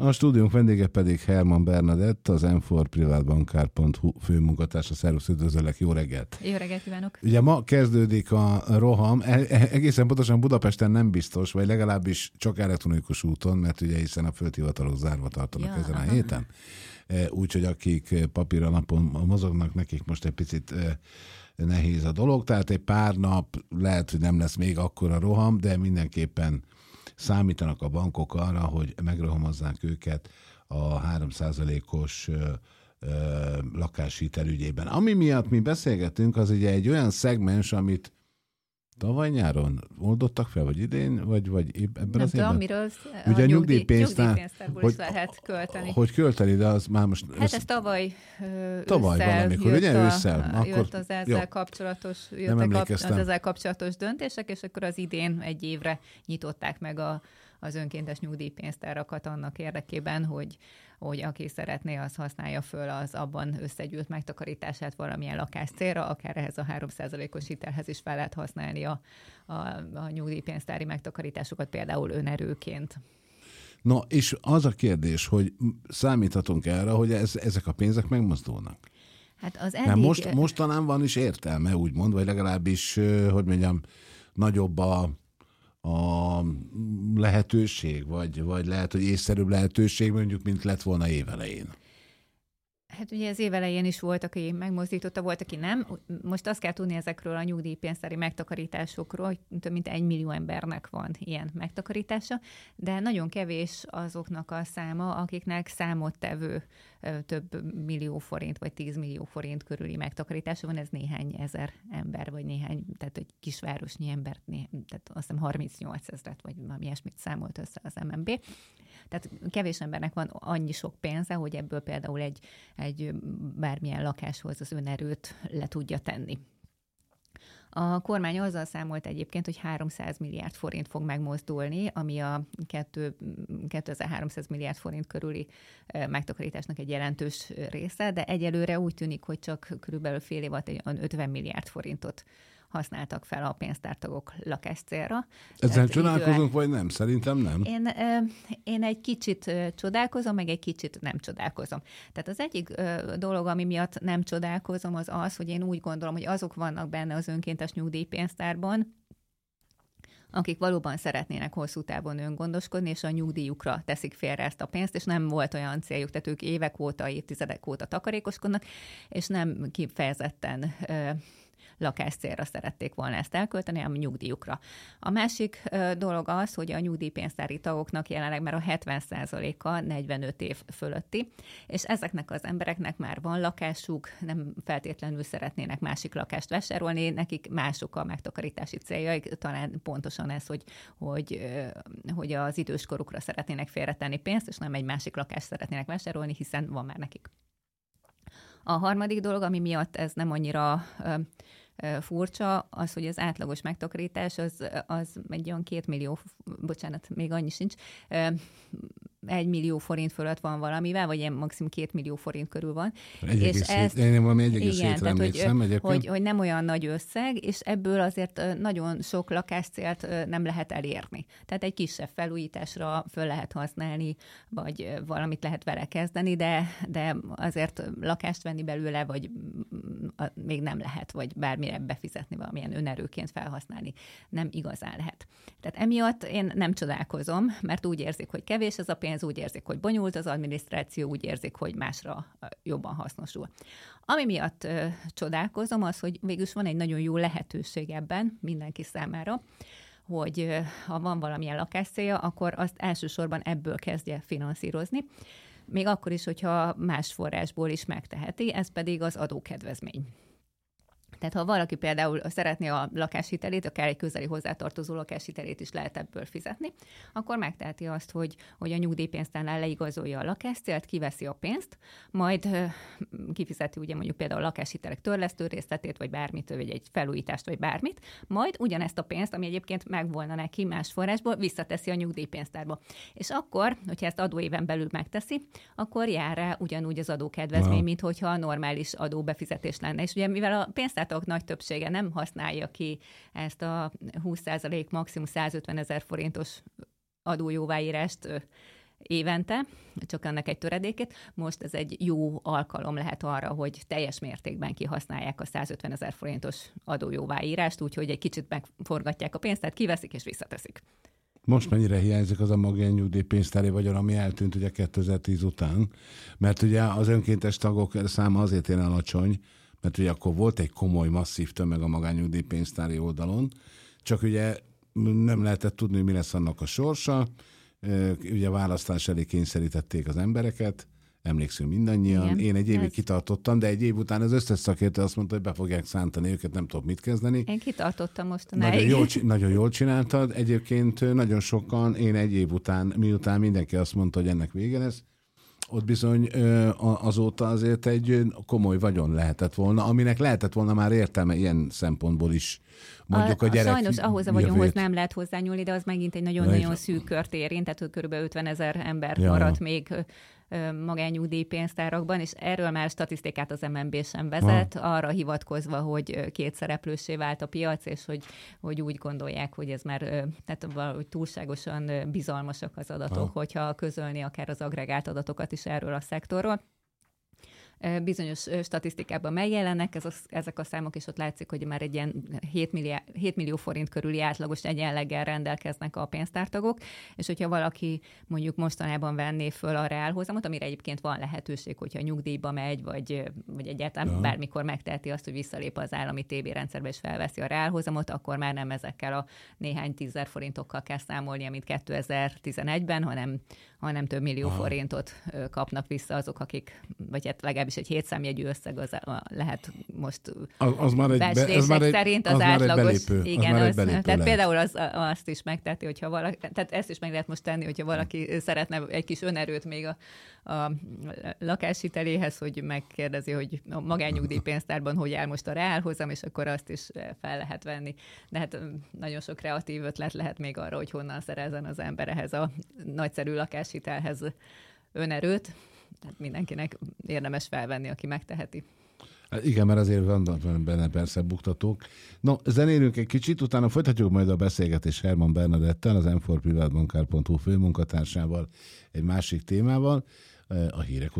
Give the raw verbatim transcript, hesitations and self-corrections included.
A stúdiónk vendége pedig Herman Bernadett, az em négy privátbankár pont hu főmunkatársa. Szervusz, üdvözöllek, jó reggelt! Jó reggelt kívánok! Ugye ma kezdődik a roham, egészen pontosan Budapesten nem biztos, vagy legalábbis csak elektronikus úton, mert ugye hiszen a földhivatalok zárva tartanak ja, ezen aha. a héten. Úgyhogy akik papíralapon mozognak, nekik most egy picit nehéz a dolog, tehát egy pár nap lehet, hogy nem lesz még akkora roham, de mindenképpen számítanak a bankok arra, hogy megrohamozzák őket a három százalékos lakáshitel ügyében. Ami miatt mi beszélgetünk, az ugye egy olyan szegmens, amit tavaly nyáron oldottak fel, vagy idén, vagy, vagy ebben nem az tudom, évben? miről ugye a nyugdíjpénztárból is lehet költeni. Hogy költeni, de az már most... Hát ez tavaly ősszel Tavaly valamikor, ugye ősszel? Akkor jött az ezzel jó. kapcsolatos, jöttek az ezzel kapcsolatos döntések, és akkor az idén egy évre nyitották meg a, az önkéntes nyugdíjpénztárakat annak érdekében, hogy hogy aki szeretné, az használja föl az abban összegyűlt megtakarítását valamilyen lakáscélra, akár ehhez a három százalékos hitelhez is fel lehet használni a, a, a nyugdíjpénztári megtakarításokat, például önerőként. No, és az a kérdés, hogy számíthatunk erre, hogy ez, ezek a pénzek megmozdulnak? Hát az eddig... Mert most, mostanán van is értelme, úgymond, vagy legalábbis, hogy mondjam, nagyobb a a lehetőség, vagy, vagy lehet, hogy észszerűbb lehetőség, mondjuk, mint lett volna évelején. Hát ugye az évelején is volt, aki megmozdította, volt, aki nem. Most azt kell tudni ezekről a nyugdíjpénztári megtakarításokról, hogy több mint egy millió embernek van ilyen megtakarítása, de nagyon kevés azoknak a száma, akiknek számottevő több millió forint, vagy tíz millió forint körüli megtakarítása van, ez néhány ezer ember, vagy néhány, tehát egy kisvárosnyi ember, néhány, tehát azt hiszem harmincnyolc ezret, vagy valami ilyesmit számolt össze az em en bé. Tehát kevés embernek van annyi sok pénze, hogy ebből például egy, egy bármilyen lakáshoz az önerőt le tudja tenni. A kormány azzal számolt egyébként, hogy háromszáz milliárd forint fog megmozdulni, ami a kétezer-háromszáz milliárd forint körüli megtakarításnak egy jelentős része, de egyelőre úgy tűnik, hogy csak körülbelül fél év alatt egy ötven milliárd forintot használtak fel a pénztártagok lakáscélra. Ezzel csodálkozunk, idő... vagy nem? Szerintem nem. Én, én egy kicsit csodálkozom, meg egy kicsit nem csodálkozom. Tehát az egyik dolog, ami miatt nem csodálkozom, az az, hogy én úgy gondolom, hogy azok vannak benne az önkéntes nyugdíjpénztárban, akik valóban szeretnének hosszú távon öngondoskodni, és a nyugdíjukra teszik félre ezt a pénzt, és nem volt olyan céljuk, tehát ők évek óta, évtizedek óta takarékoskodnak, és nem kifejezetten lakáscélra szerették volna ezt elkölteni, hanem nyugdíjukra. A másik ö, dolog az, hogy a nyugdíjpénztári tagoknak jelenleg már a hetven százaléka negyvenöt év fölötti, és ezeknek az embereknek már van lakásuk, nem feltétlenül szeretnének másik lakást vásárolni, nekik mások a megtakarítási céljaik, talán pontosan ez, hogy, hogy, ö, hogy az időskorukra szeretnének félretenni pénzt, és nem egy másik lakást szeretnének vásárolni, hiszen van már nekik. A harmadik dolog, ami miatt ez nem annyira ö, furcsa, az, hogy az átlagos megtakarítás az, az egy olyan két millió, bocsánat, még annyi sincs, egy millió forint fölött van valamivel, vagy ilyen maximum két millió forint körül van. Egy és ezt, én valami egy egész igen, tehát, hogy, hogy, hogy nem olyan nagy összeg, és ebből azért nagyon sok lakáscélt nem lehet elérni. Tehát egy kisebb felújításra föl lehet használni, vagy valamit lehet vele kezdeni, de, de azért lakást venni belőle, vagy még nem lehet, vagy bármire befizetni, valamilyen önerőként felhasználni. Nem igazán lehet. Tehát emiatt én nem csodálkozom, mert úgy érzik, hogy kevés ez a pénz, úgy érzik, hogy bonyolult az adminisztráció, úgy érzik, hogy másra jobban hasznosul. Ami miatt ö, csodálkozom, az, hogy végülis van egy nagyon jó lehetőség ebben mindenki számára, hogy ö, ha van valamilyen lakáscélja, akkor azt elsősorban ebből kezdje finanszírozni, még akkor is, hogyha más forrásból is megteheti, ez pedig az adókedvezmény. Tehát ha valaki például szeretné a lakáshitelét, akár egy közeli hozzátartozó lakáshitelét is lehet ebből fizetni, akkor megteheti azt, hogy, hogy a nyugdíjpénztárnál leigazolja a lakáscélt, kiveszi a pénzt, majd kifizeti ugye mondjuk például a lakáshitelek törlesztő részletét, vagy bármit, vagy egy felújítást, vagy bármit, majd ugyanezt a pénzt, ami egyébként megvolna neki más forrásból, visszateszi a nyugdíjpénztárba. És akkor, hogyha ezt adóéven belül megteszi, akkor jár rá ugyanúgy az adókedvezmény, wow. mint hogyha a normális adóbefizetés lenne. És ugye mivel a pénztár nagy többsége nem használja ki ezt a húsz százalék maximum százötven ezer forintos adójóváírást évente, csak ennek egy töredékét. Most ez egy jó alkalom lehet arra, hogy teljes mértékben kihasználják a százötvenezer forintos adójóváírást, úgyhogy egy kicsit megforgatják a pénzt, tehát kiveszik és visszateszik. Most mennyire hiányzik az a magánnyugdíjpénztári vagyon, ami eltűnt ugye kétezer-tíz után? Mert ugye az önkéntes tagok száma azért ilyen alacsony, mert ugye akkor volt egy komoly, masszív tömeg a magánnyugdíjpénztári oldalon, csak ugye nem lehetett tudni, hogy mi lesz annak a sorsa. Ugye választás elé kényszerítették az embereket, emlékszünk mindannyian. Igen, én egy évig ez... kitartottam, de egy év után az összes szakértő azt mondta, hogy be fogják szántani őket, nem tudok mit kezdeni. Én kitartottam mostanáig. Nagyon jól, nagyon jól csináltad. Egyébként nagyon sokan, én egy év után, miután mindenki azt mondta, hogy ennek vége lesz, ott bizony azóta azért egy komoly vagyon lehetett volna, aminek lehetett volna már értelme ilyen szempontból is. Mondjuk a, a gyerek sajnos ahhoz a vagyonhoz jövét. Nem lehet hozzányúlni, de az megint egy nagyon-nagyon szűk kört érint, tehát kb. ötvenezer ember ja. maradt még magánnyugdíjpénztárakban, és erről már statisztikát az em en bé sem vezet, ha. arra hivatkozva, hogy két szereplőssé vált a piac, és hogy, hogy úgy gondolják, hogy ez már tehát valahogy túlságosan bizalmasak az adatok, ha. hogyha közölni akár az agregált adatokat is erről a szektorról. Bizonyos statisztikában megjelennek ez a, ezek a számok, és ott látszik, hogy már egy ilyen hét millió forint körüli átlagos egyenleggel rendelkeznek a pénztártagok, és hogyha valaki mondjuk mostanában venné föl a reálhozamot, amire egyébként van lehetőség, hogyha nyugdíjba megy, vagy, vagy egyáltalán ja. bármikor megteheti azt, hogy visszalép az állami té bé rendszerbe és felveszi a reálhozamot, akkor már nem ezekkel a néhány tízezer forintokkal kell számolnia, mint kétezer-tizenegyben, hanem, hanem több millió Aha. forintot kapnak vissza azok, akik, vagy hát legalábbis egy hétszámjegyű összeg az lehet most az, az már egy be, ez már egy, szerint az, az átlagos. Belépő, igen, az, az tehát lehet. Például az, azt is megteheti, hogyha valaki, tehát ezt is meg lehet most tenni, hogyha valaki szeretne egy kis önerőt még a, a lakáshiteléhez, hogy megkérdezi, hogy a magánnyugdíjpénztárban hogy áll most a reálhozam, és akkor azt is fel lehet venni. De hát nagyon sok kreatív ötlet lehet még arra, hogy honnan szerezzen az ember ehhez a nagyszerű lakáshitelhez önerőt. Tehát mindenkinek érdemes felvenni, aki megteheti. Igen, mert azért van benne persze buktatók. No, zenélünk egy kicsit, utána folytatjuk majd a beszélgetést Herman Bernadettel, az m four private bankár pont hu főmunkatársával, egy másik témával, a hírek után.